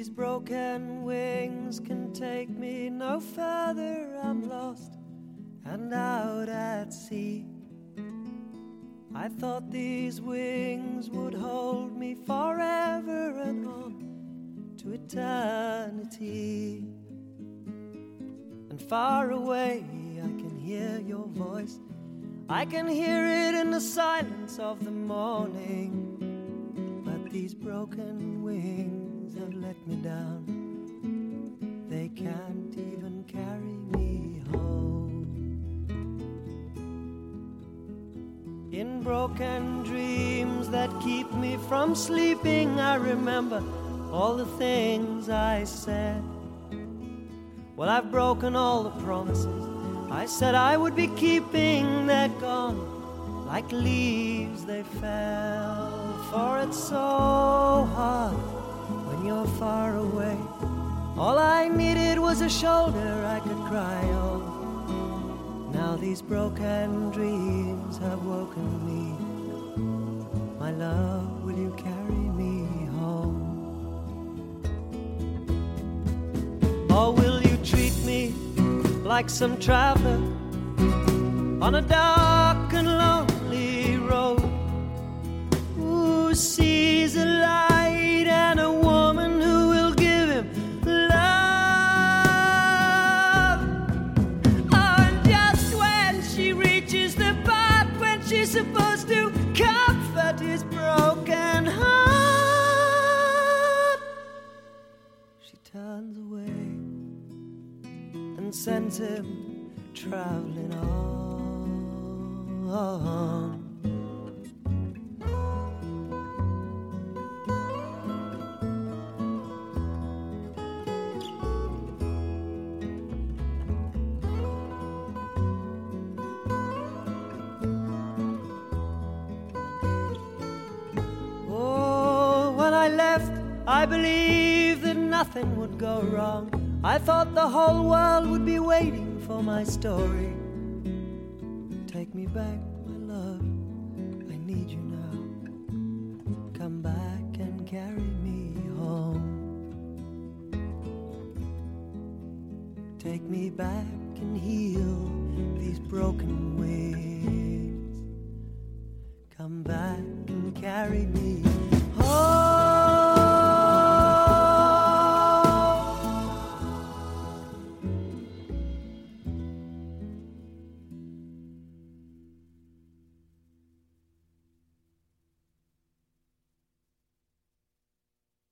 These broken wings can take me no further. I'm lost and out at sea. I thought these wings would hold me forever and on to eternity. And far away I can hear your voice. I can hear it in the silence of the morning. But these broken wings have let me down. They can't even carry me home. In broken dreams that keep me from sleeping, I remember all the things I said. Well, I've broken all the promises I said I would be keeping. They're gone like leaves they fell. For it's so hard when you're far away. All I needed was a shoulder I could cry on. Now these broken dreams have woken me. My love, will you carry me home? Or will you treat me like some traveler on a dark and lonely road, who sees a light and a woman who will give him love? Oh, and just when she reaches the part when she's supposed to comfort his broken heart, she turns away and sends him traveling on. Oh, when I left, I believed that nothing would go wrong. I thought the whole world would be waiting for my story. Take me back, my love, I need you now. Come back and carry me home. Take me back and heal these broken